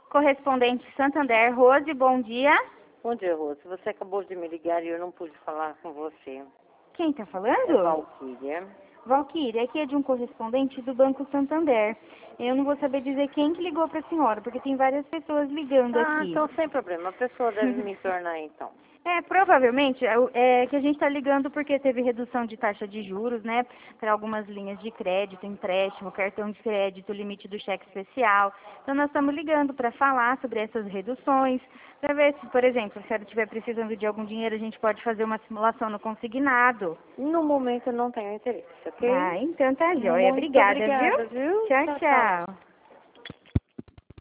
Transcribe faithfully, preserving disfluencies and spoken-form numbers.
Correspondente Santander, Rose, bom dia. Bom dia, Rose. Você acabou de me ligar e eu não pude falar com você. Quem está É falando? Valquíria. Valquíria, aqui é de um correspondente do Banco Santander. Eu não vou saber dizer quem que ligou para a senhora, porque tem várias pessoas ligando Ah, aqui. então sem problema. A pessoa deve me tornar então. É, provavelmente é, o- é que a gente está ligando porque teve redução de taxa de juros, né, para algumas linhas de crédito, empréstimo, cartão de crédito, limite do cheque especial. Então nós estamos ligando para falar sobre essas reduções, para ver se, por exemplo, se a senhora estiver precisando de algum dinheiro, a gente pode fazer uma simulação no consignado. No momento eu não tenho interesse, ok? Ah, então tá joia. Muito Obrigada, viu? obrigada, viu? Tchau, Tchau, tchau. tchau.